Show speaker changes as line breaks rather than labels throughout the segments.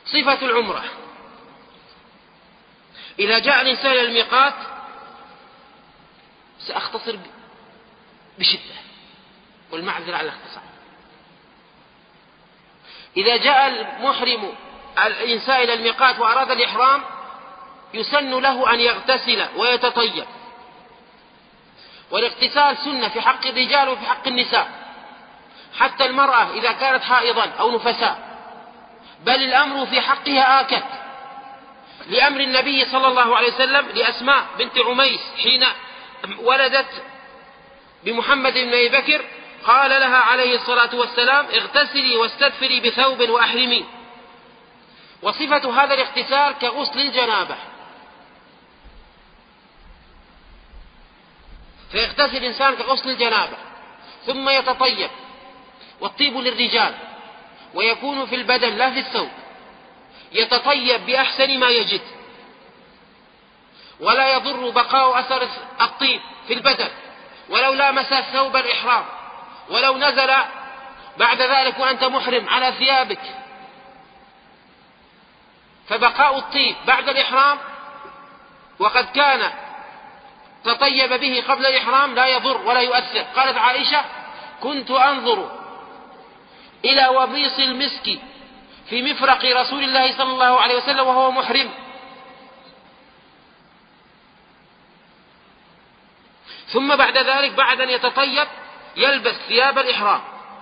صفة العمرة: إذا جاء الإنسان إلى الميقات، سأختصر بشدة والمعذرة على الاختصار. إذا جاء المحرم الإنسان إلى الميقات وأراد الإحرام، يسن له أن يغتسل ويتطيب، والاغتسال سنة في حق الرجال وفي حق النساء، حتى المرأة إذا كانت حائضا أو نفساء، بل الأمر في حقها آكد، لأمر النبي صلى الله عليه وسلم لأسماء بنت عميس حين ولدت بمحمد بن أبي بكر، قال لها عليه الصلاة والسلام: اغتسلي واستدفري بثوب وأحرمي. وصفة هذا الاغتسال كغسل الجنابة، فيغتسل الإنسان كغسل الجنابة ثم يتطيب، والطيب للرجال ويكون في البدن لا في الثوب، يتطيب بأحسن ما يجد، ولا يضر بقاء أثر الطيب في البدن ولو لامس ثوب الإحرام، ولو نزل بعد ذلك وأنت محرم على ثيابك، فبقاء الطيب بعد الإحرام وقد كان تطيب به قبل الإحرام لا يضر ولا يؤثر. قالت عائشة: كنت أنظر إلى وبيص المسك في مفرق رسول الله صلى الله عليه وسلم وهو محرم. ثم بعد ذلك بعد أن يتطيب يلبس ثياب الإحرام،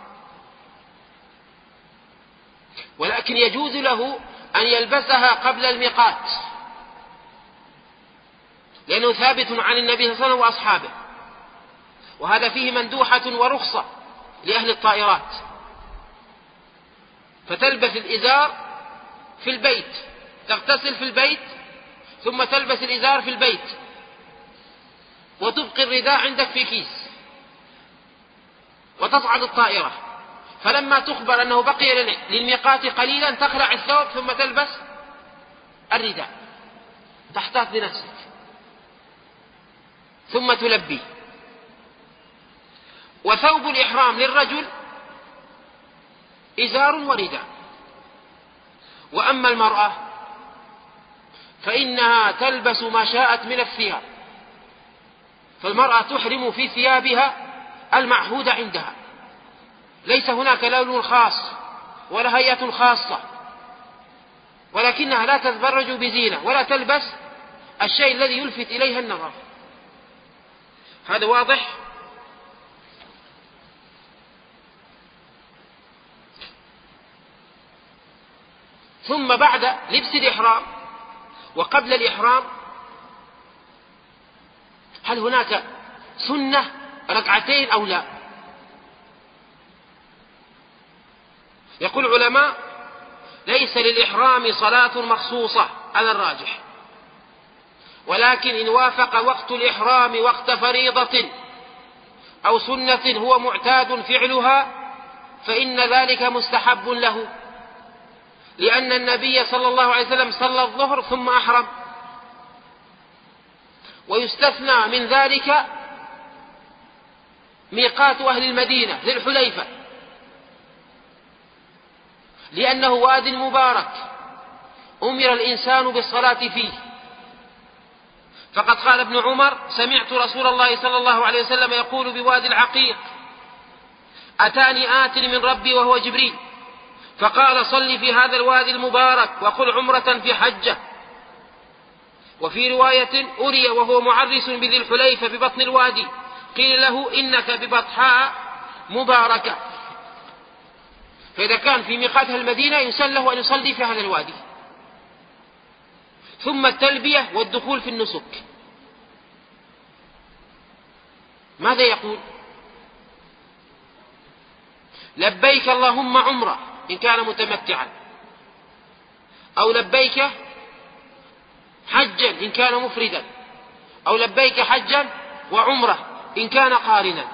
ولكن يجوز له أن يلبسها قبل الميقات، لأنه ثابت عن النبي صلى الله عليه وسلم وأصحابه، وهذا فيه مندوحة ورخصة لأهل الطائرات. فتلبس الإزار في البيت، تغتسل في البيت، ثم تلبس الإزار في البيت، وتبقي الرداء عندك في كيس، وتصعد الطائرة، فلما تخبر أنه بقي للميقات قليلا تخلع الثوب ثم تلبس الرداء، تحتاط بنفسك، ثم تلبي. وثوب الإحرام للرجل إزار ورداء، وأما المرأة فإنها تلبس ما شاءت من الثياب، فالمرأة تحرم في ثيابها المعهودة عندها، ليس هناك لون خاص ولا هيئة خاصة، ولكنها لا تتبرج بزينة ولا تلبس الشيء الذي يلفت إليها النظر. هذا واضح؟ ثم بعد لبس الإحرام وقبل الإحرام، هل هناك سنة ركعتين أو لا؟ يقول العلماء: ليس للإحرام صلاة مخصوصة على الراجح، ولكن إن وافق وقت الإحرام وقت فريضة أو سنة هو معتاد فعلها فإن ذلك مستحب له، لأن النبي صلى الله عليه وسلم صلى الظهر ثم أحرم. ويستثنى من ذلك ميقات أهل المدينة ذي الحليفة، لأنه واد مبارك أمر الإنسان بالصلاة فيه، فقد قال ابن عمر: سمعت رسول الله صلى الله عليه وسلم يقول بوادي العقيق: أتاني آت من ربي وهو جبريل، فقال: صل في هذا الوادي المبارك وقل عمرة في حجة. وفي رواية: أري وهو معرس بذي الحليفة ببطن الوادي، قيل له: إنك ببطحاء مباركة. فإذا كان في ميقات المدينة يسن له أن يصلي في هذا الوادي. ثم التلبية والدخول في النسك، ماذا يقول؟ لبيك اللهم عمرة إن كان متمتعا، أو لبيك حجا إن كان مفردا، أو لبيك حجا وعمرة إن كان قارنا.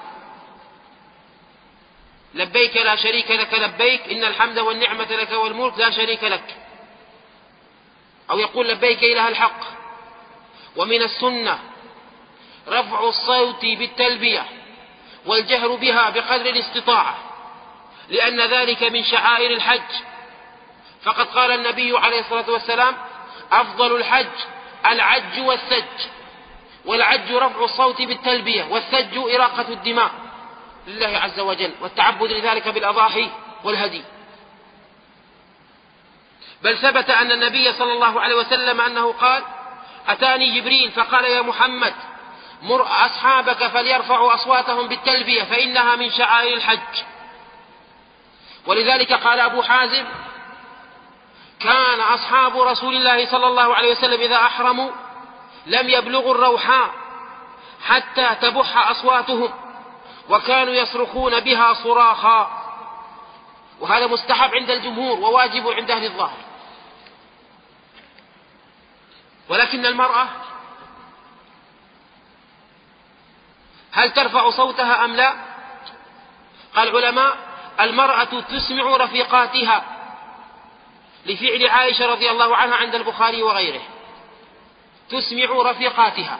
لبيك لا شريك لك لبيك إن الحمد والنعمة لك والملك لا شريك لك، أو يقول: لبيك إله الحق. ومن السنة رفع الصوت بالتلبية والجهر بها بقدر الاستطاعة، لأن ذلك من شعائر الحج، فقد قال النبي عليه الصلاة والسلام: أفضل الحج العج والسج، والعج رفع الصوت بالتلبية، والسج إراقة الدماء لله عز وجل، والتعبد لذلك بالأضاحي والهدي. بل ثبت أن النبي صلى الله عليه وسلم أنه قال: أتاني جبريل فقال: يا محمد مر أصحابك فليرفعوا أصواتهم بالتلبية فإنها من شعائر الحج. ولذلك قال أبو حازم: كان أصحاب رسول الله صلى الله عليه وسلم إذا أحرموا لم يبلغوا الروحاء حتى تبح أصواتهم، وكانوا يصرخون بها صراخا. وهذا مستحب عند الجمهور وواجب عند أهل الظاهر. ولكن المرأة هل ترفع صوتها أم لا؟ قال العلماء: المرأة تسمع رفيقاتها، لفعل عائشة رضي الله عنها عند البخاري وغيره، تسمع رفيقاتها.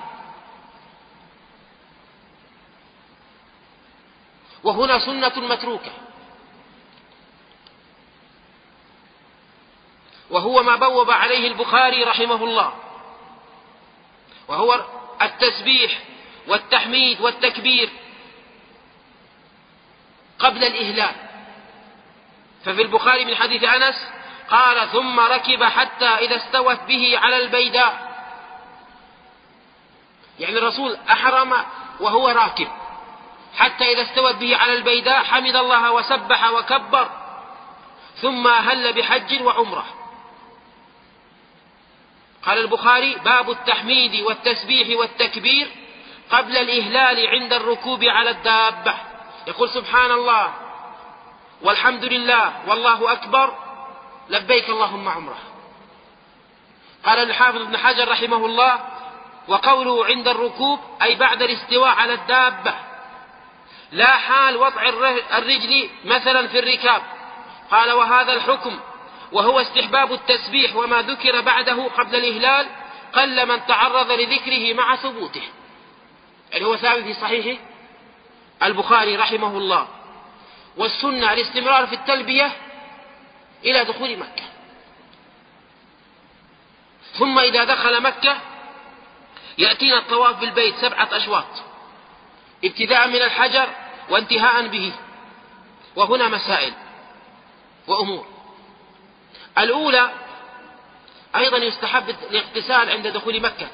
وهنا سنة متروكة، وهو ما بوب عليه البخاري رحمه الله، وهو التسبيح والتحميد والتكبير قبل الإهلال. ففي البخاري من حديث أنس قال: ثم ركب حتى إذا استوت به على البيداء، يعني الرسول أحرم وهو راكب، حتى إذا استوت به على البيداء حمد الله وسبح وكبر، ثم أهل بحج وعمرة. قال البخاري: باب التحميد والتسبيح والتكبير قبل الإهلال عند الركوب على الدابة. يقول: سبحان الله والحمد لله والله أكبر، لبيك اللهم عمره. قال الحافظ ابن حجر رحمه الله: وقوله عند الركوب أي بعد الاستواء على الدابة، لا حال وضع الرجل مثلا في الركاب. قال: وهذا الحكم وهو استحباب التسبيح وما ذكر بعده قبل الإهلال قل من تعرض لذكره مع ثبوته. يعني هو ثابت في صحيح البخاري رحمه الله. والسنة الاستمرار في التلبية إلى دخول مكة، ثم إذا دخل مكة يأتينا الطواف بالبيت 7 أشواط، ابتداء من الحجر وانتهاء به. وهنا مسائل وأمور. الأولى: أيضا يستحب الاغتسال عند دخول مكة،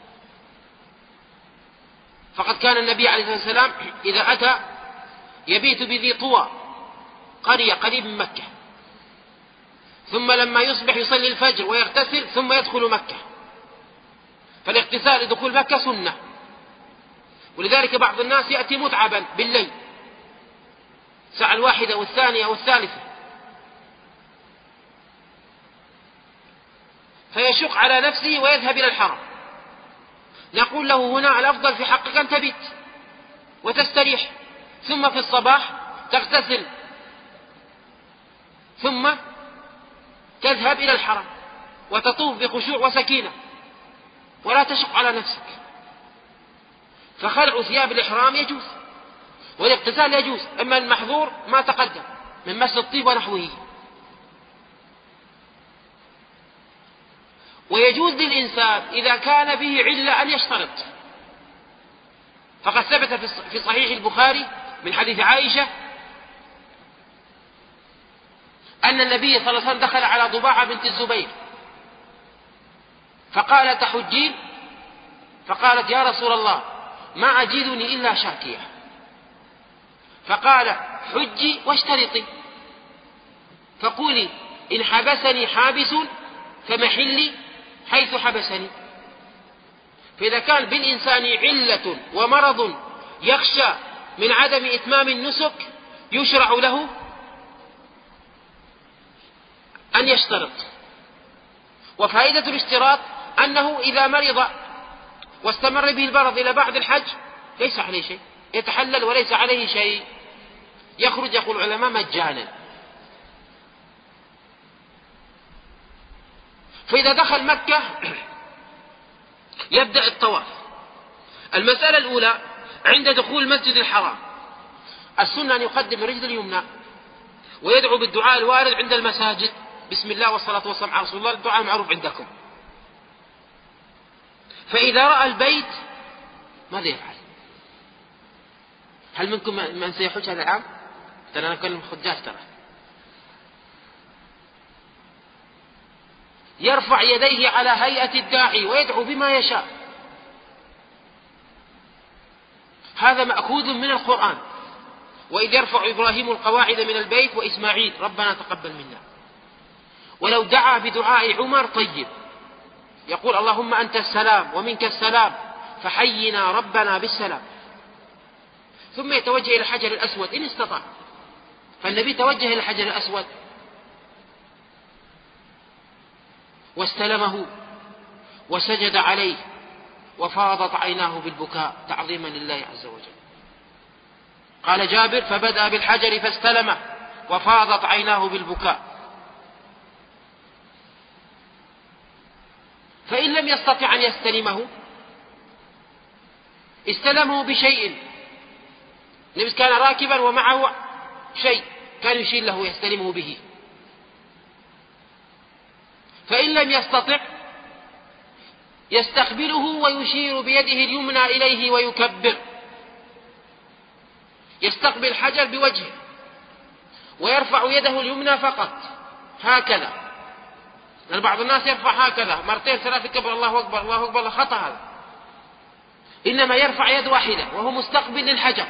فقد كان النبي عليه الصلاة والسلام إذا أتى يبيت بذي طوى، قرية قريب من مكة، ثم لما يصبح يصلي الفجر ويغتسل ثم يدخل مكة. فالاغتسال لدخول مكة سنة. ولذلك بعض الناس يأتي متعبا بالليل، الساعة 1 والثانية والثالثة، فيشق على نفسه ويذهب إلى الحرم. نقول له: هنا الأفضل في حقك أن تبيت وتستريح، ثم في الصباح تغتسل، ثم تذهب إلى الحرم وتطوف بخشوع وسكينة، ولا تشق على نفسك. فخلع ثياب الإحرام يجوز، والاغتسال يجوز، أما المحظور ما تقدم من مس الطيب ونحوه. ويجوز للإنسان إذا كان به علة أن يشترط، فقد ثبت في صحيح البخاري من حديث عائشة أن النبي صلى الله عليه وسلم دخل على ضباعة بنت الزبير فقال: تحجين؟ فقالت: يا رسول الله ما أجدني إلا شاكية. فقال: حجي واشترطي، فقولي: إن حبسني حابس فمحلي حيث حبسني. فإذا كان بالإنسان علة ومرض يخشى من عدم إتمام النسك يشرع له أن يشترط. وفائدة الاشتراط أنه إذا مرض واستمر به المرض إلى بعد الحج ليس عليه شيء، يتحلل وليس عليه شيء، يخرج يقول العلماء مجانا. فإذا دخل مكة يبدأ الطواف. المسألة الأولى: عند دخول المسجد الحرام السنة أن يقدم الرجل اليمنى ويدعو بالدعاء الوارد عند المساجد بسم الله والصلاة والسلام على رسول الله، الدعاء معروف عندكم. فإذا رأى البيت ماذا يفعل؟ هل منكم من سيحج هذا العام؟ ترى أنا أكلم خجاج ترى. يرفع يديه على هيئة الداعي ويدعو بما يشاء. هذا مأخوذ من القرآن. وإذ يرفع إبراهيم القواعد من البيت وإسماعيل ربنا تقبل منا. ولو دعا بدعاء عمر طيب، يقول اللهم أنت السلام ومنك السلام فحينا ربنا بالسلام، ثم يتوجه إلى الحجر الأسود إن استطاع. فالنبي توجه إلى الحجر الأسود واستلمه وسجد عليه وفاضت عيناه بالبكاء تعظيما لله عز وجل. قال جابر فبدأ بالحجر فاستلمه وفاضت عيناه بالبكاء. فإن لم يستطع أن يستلمه استلمه بشيء. النبي كان راكبا ومعه شيء كان يشير له يستلمه به. فإن لم يستطع يستقبله ويشير بيده اليمنى إليه ويكبر. يستقبل الحجر بوجهه ويرفع يده اليمنى فقط هكذا. لأن بعض الناس يرفع هكذا مرتين ثلاثة كبر الله أكبر الله أكبر، خطأ هذا. إنما يرفع يد واحدة وهو مستقبل للحجر.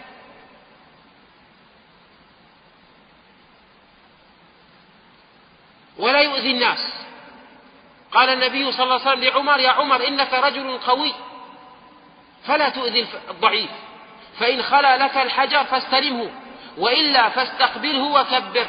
ولا يؤذي الناس. قال النبي صلى الله عليه وسلم لعمر يا عمر إنك رجل قوي فلا تؤذي الضعيف، فإن خلا لك الحجر فاستلمه وإلا فاستقبله وكبر.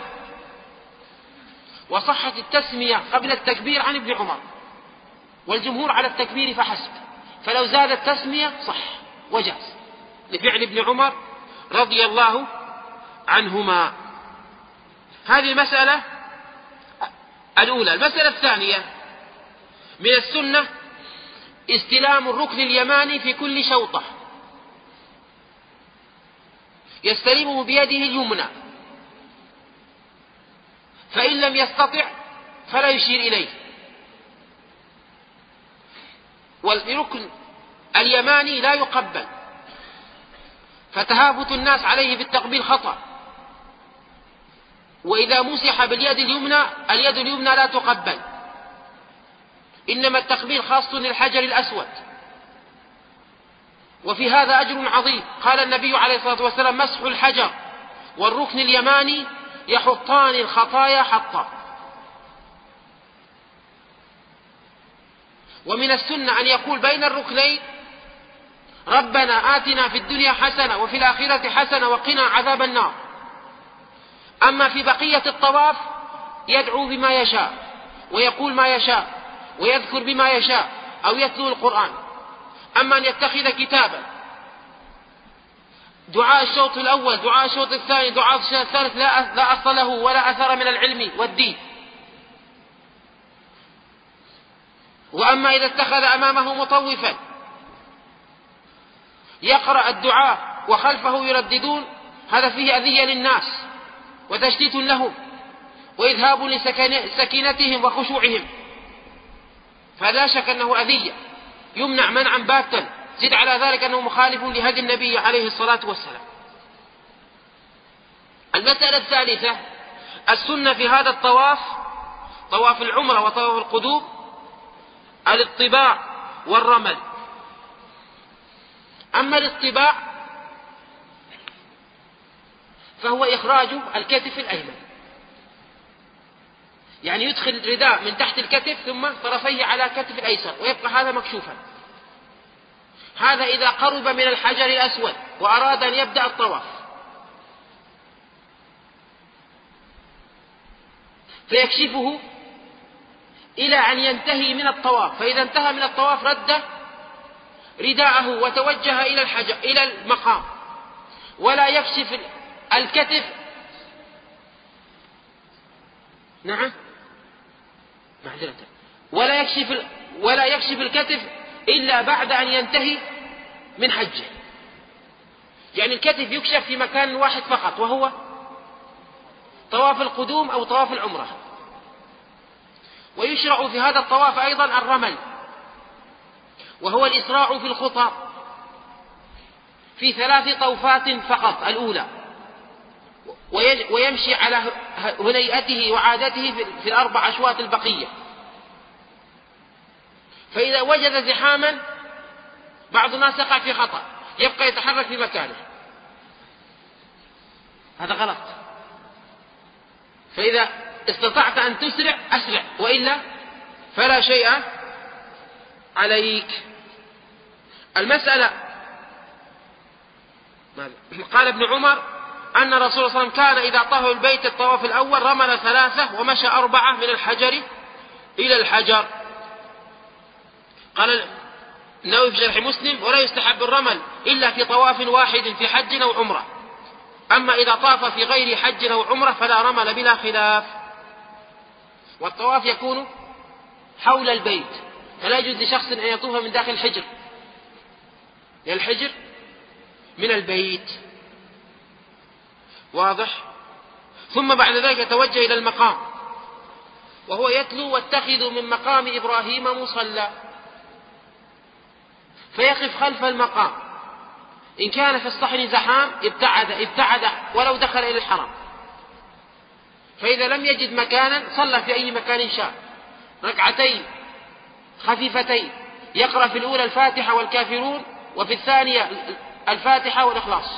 وصحت التسمية قبل التكبير عن ابن عمر، والجمهور على التكبير فحسب، فلو زاد التسمية صح وجاز لفعل ابن عمر رضي الله عنهما. هذه المسألة الأولى. المسألة الثانية من السنة استلام الركن اليماني في كل شوطة، يستلمه بيده اليمنى، فإن لم يستطع فلا يشير إليه. والركن اليماني لا يقبل، فتهافت الناس عليه بالتقبيل خطأ. وإذا مسح باليد اليمنى اليد اليمنى لا تقبل، إنما التقبيل خاص للحجر الأسود. وفي هذا أجر عظيم. قال النبي عليه الصلاة والسلام مسح الحجر والركن اليماني يحطان الخطايا حطا. ومن السنة أن يقول بين الركنين ربنا آتنا في الدنيا حسنة وفي الآخرة حسنة وقنا عذاب النار. أما في بقية الطواف يدعو بما يشاء ويقول ما يشاء ويذكر بما يشاء أو يتلو القرآن. أما أن يتخذ كتابا دعاء الشوط الأول دعاء الشوط الثاني دعاء الشوط الثالث لا أصل له ولا أثر من العلم والدين. وأما إذا اتخذ أمامه مطوفا يقرأ الدعاء وخلفه يرددون، هذا فيه أذية للناس وتشتيت لهم وإذهاب لسكينتهم وخشوعهم، فلا شك أنه أذية يمنع منعا باتا. زد على ذلك أنه مخالف لهدي النبي عليه الصلاة والسلام. المسألة الثالثة السنة في هذا الطواف، طواف العمرة وطواف القدوم، الاطباع والرمل. أما الاطباع فهو إخراج الكتف الأيمن، يعني يدخل الرداء من تحت الكتف ثم طرفيه على كتف الأيسر ويبقى هذا مكشوفا. هذا إذا قرب من الحجر الأسود وأراد أن يبدأ الطواف، فيكشفه إلى أن ينتهي من الطواف، فإذا انتهى من الطواف رد رداءه وتوجه إلى الحجر إلى المقام، ولا يكشف الكتف. نعم معذرة. ولا يكشف الكتف إلا بعد أن ينتهي من حجه. يعني الكتف يكشف في مكان واحد فقط وهو طواف القدوم أو طواف العمرة. ويشرع في هذا الطواف أيضا الرمل، وهو الإسراع في الخطى في 3 طوفات فقط الأولى، ويمشي على هنيئته وعادته في 4 أشواط البقية. فإذا وجد زحاما بعض الناس يقع في خطأ، يبقى يتحرك في مكانه، هذا غلط. فإذا استطعت أن تسرع أسرع، وإلا فلا شيء عليك. المسألة قال ابن عمر أن رسول الله صلى الله عليه وسلم كان إذا طاف البيت الطواف الأول رمل 3 ومشى 4 من الحجر إلى الحجر. قال النووي في شرح مسلم: ولا يستحب الرمل إلا في طواف واحد في حج أو عمرة، أما إذا طاف في غير حج أو عمرة فلا رمل بلا خلاف. والطواف يكون حول البيت، فلا يجوز لشخص أن يطوف من داخل الحجر، لأن الحجر من البيت، واضح؟ ثم بعد ذلك يتوجه إلى المقام، وهو يتلو: واتخذوا من مقام إبراهيم مصلى، فيقف خلف المقام. إن كان في الصحن زحام ابتعد ولو دخل إلى الحرم، فإذا لم يجد مكانا صلى في أي مكان شاء 2 خفيفتين، يقرأ في الأولى الفاتحة والكافرون، وفي الثانية الفاتحة والإخلاص.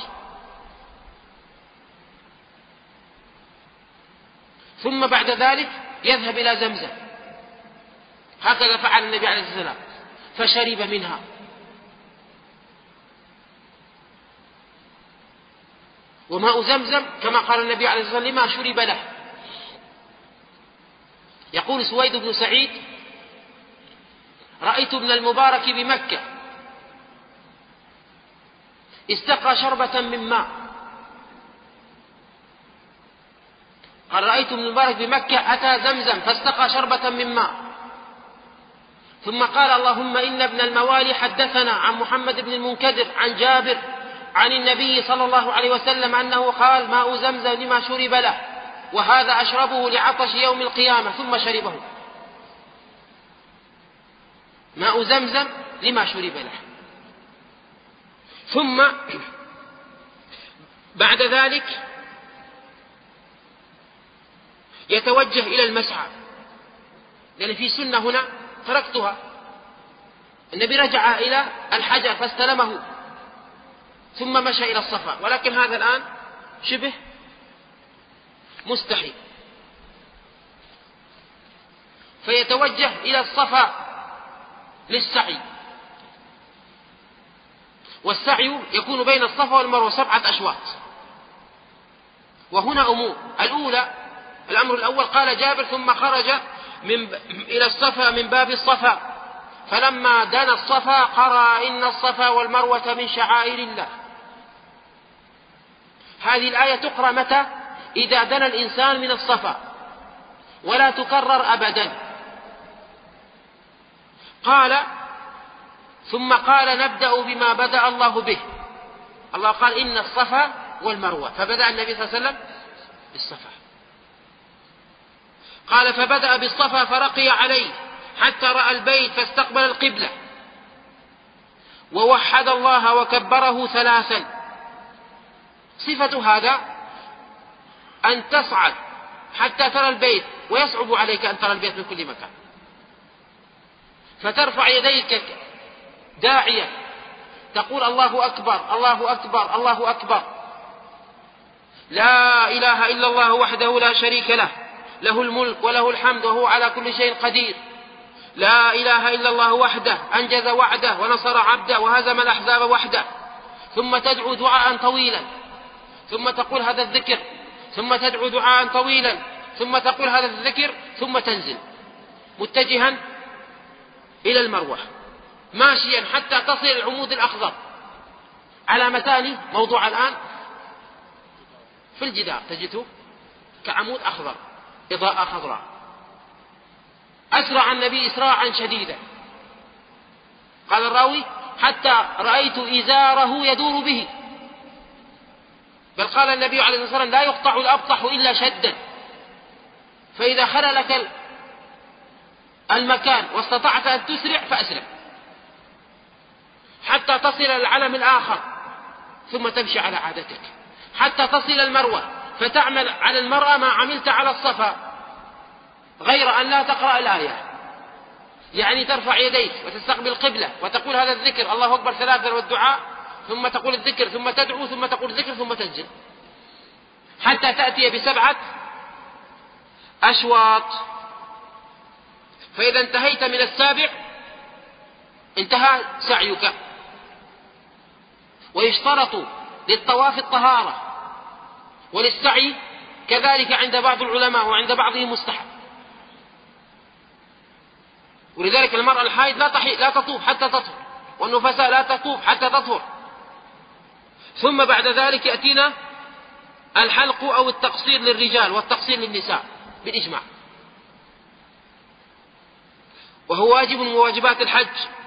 ثم بعد ذلك يذهب إلى زمزم، هكذا فعل النبي عليه الصلاة والسلام، فشرب منها. وماء زمزم كما قال النبي عليه الصلاة والسلام: لما شرب له. يقول سويد بن سعيد: رأيت ابن المبارك بمكة استقى شربة من ماء. قال: رأيت ابن المبارك بمكة أتى زمزم فاستقى شربة من ماء، ثم قال: اللهم إن ابن الموالي حدثنا عن محمد بن المنكدر عن جابر عن النبي صلى الله عليه وسلم أنه قال: ماء زمزم لما شرب له، وهذا أشربه لعطش يوم القيامة. ثم شربه. ماء زمزم لما شرب له. ثم بعد ذلك يتوجه إلى المسعى، لأن في سنة هنا تركتها. النبي رجع إلى الحجر فاستلمه ثم مشى إلى الصفا، ولكن هذا الآن شبه مستحيل، فيتوجه إلى الصفا للسعي. والسعي يكون بين الصفا والمروة 7 أشواط. وهنا أمور: الأولى، الأمر الأول قال جابر: ثم خرج إلى الصفا من باب الصفا، فلما دنا الصفا قرأ: إن الصفا والمروة من شعائر الله. هذه الآية تقرأ متى؟ إذا دنا الإنسان من الصفا، ولا تكرر أبدا. قال: ثم قال: نبدأ بما بدأ الله به. الله قال: إن الصفا والمروة، فبدأ النبي صلى الله عليه وسلم بالصفا. قال: فبدأ بالصفا فرقي عليه حتى رأى البيت فاستقبل القبلة، ووحد الله وكبره 3. صفة هذا أن تصعد حتى ترى البيت، ويصعب عليك أن ترى البيت من كل مكان، فترفع يديك داعية تقول: الله أكبر الله أكبر الله أكبر، لا إله إلا الله وحده لا شريك له، له الملك وله الحمد وهو على كل شيء قدير، لا إله إلا الله وحده أنجز وعده ونصر عبده وهزم الأحزاب وحده. ثم تدعو دعاء طويلا، ثم تقول هذا الذكر، ثم تدعو دعاء طويلا، ثم تقول هذا الذكر، ثم تنزل متجها إلى المروة ماشيا حتى تصل العمود الأخضر. علامتان موضوع الآن في الجدار تجده كعمود أخضر، إضاءة خضراء. أسرع النبي إسراعا شديدا، قال الراوي: حتى رأيت إزاره يدور به. بل قال النبي عليه الصلاة والسلام: لا يقطع الأبطح إلا شدا، فإذا خلى لك المكان واستطعت أن تسرع فأسرع حتى تصل إلى العلم الآخر، ثم تمشي على عادتك حتى تصل المروة، فتعمل على المرأة ما عملت على الصفا، غير أن لا تقرأ الآية، يعني ترفع يديك وتستقبل القبلة وتقول هذا الذكر الله أكبر 3 والدعاء، ثم تقول الذكر ثم تدعو ثم تقول الذكر ثم تسجد، حتى تأتي ب7 أشواط. فإذا انتهيت من 7 انتهى سعيك. ويشترط للطواف الطهارة، وللسعي كذلك عند بعض العلماء وعند بعضهم مستحب. ولذلك المرأة الحائض لا تطوف حتى تطهر، والنفساء لا تطوف حتى تطهر. ثم بعد ذلك يأتينا الحلق أو التقصير للرجال والتقصير للنساء بالإجماع، وهو واجب من واجبات الحج.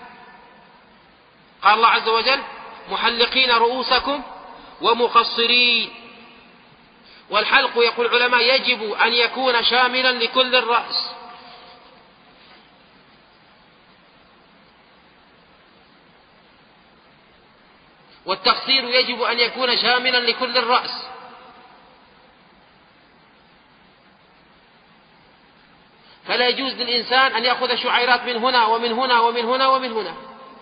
قال الله عز وجل محلقين رؤوسكم ومقصرين. والحلق يقول العلماء يجب أن يكون شاملا لكل الرأس، والتقصير يجب أن يكون شاملا لكل الرأس. فلا يجوز للإنسان أن يأخذ شعيرات من هنا ومن هنا ومن هنا ومن هنا،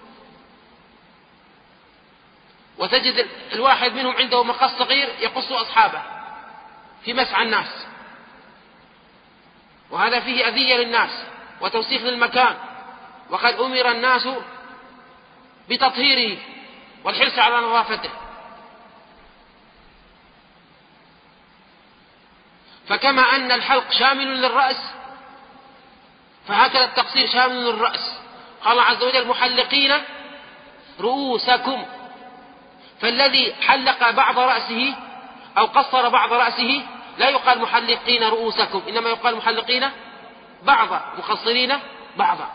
وتجد الواحد منهم عنده مقص صغير يقص أصحابه في مسعى الناس، وهذا فيه أذية للناس وتوسيخ للمكان، وقد أمر الناس بتطهيره والحرص على نظافته. فكما أن الحلق شامل للرأس فهكذا التقصير شامل للرأس. قال الله عز وجل محلقين رؤوسكم، فالذي حلق بعض رأسه أو قصر بعض رأسه لا يقال محلقين رؤوسكم، إنما يقال محلقين بعضا مقصرين بعضا.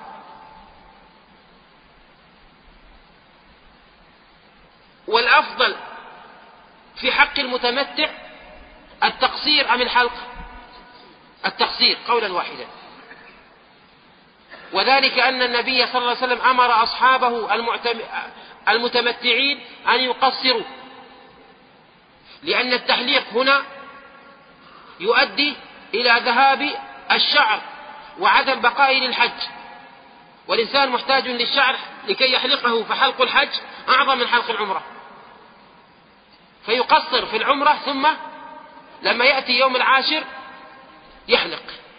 والأفضل في حق المتمتع التقصير أم الحلق؟ التقصير قولا واحدا، وذلك أن النبي صلى الله عليه وسلم أمر أصحابه المتمتعين أن يقصروا، لأن التحليق هنا يؤدي إلى ذهاب الشعر وعدم بقائه للحج، والإنسان محتاج للشعر لكي يحلقه، فحلق الحج أعظم من حلق العمرة، فيقصر في العمرة ثم لما يأتي يوم العاشر يحلق.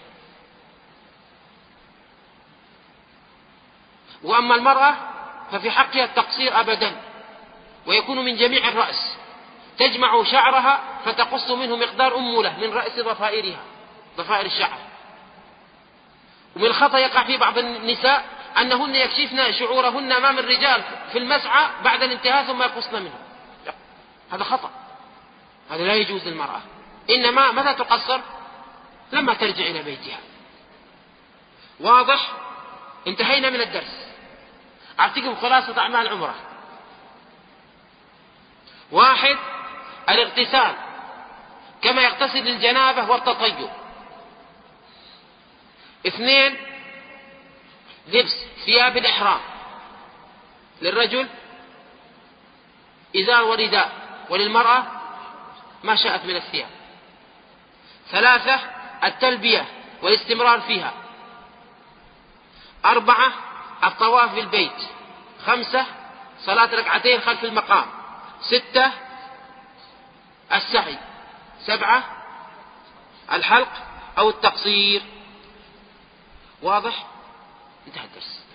وأما المرأة ففي حقها التقصير أبدا، ويكون من جميع الرأس، تجمع شعرها فتقص منه مقدار أمولة من رأس ضفائرها، ضفائر الشعر. ومن الخطأ يقع في بعض النساء أنهن يكشفن شعورهن أمام الرجال في المسعى بعد الانتهاء ثم يقصن منه، هذا خطأ، هذا لا يجوز للمرأة. إنما متى تقصر؟ لما ترجع إلى بيتها. واضح؟ انتهينا من الدرس. أعطيكم خلاصة أعمال العمرة. 1 الاغتسال كما يغتسل للجنابة والتطيب. 2 لبس ثياب الإحرام، للرجل إزار ورداء، وللمرأة ما شاءت من الثياب. 3 التلبية والاستمرار فيها. 4 الطواف بالبيت. 5 صلاة 2 ركعتين خلف المقام. 6 السعي. 7 الحلق أو التقصير. واضح؟ انتهى الدرس.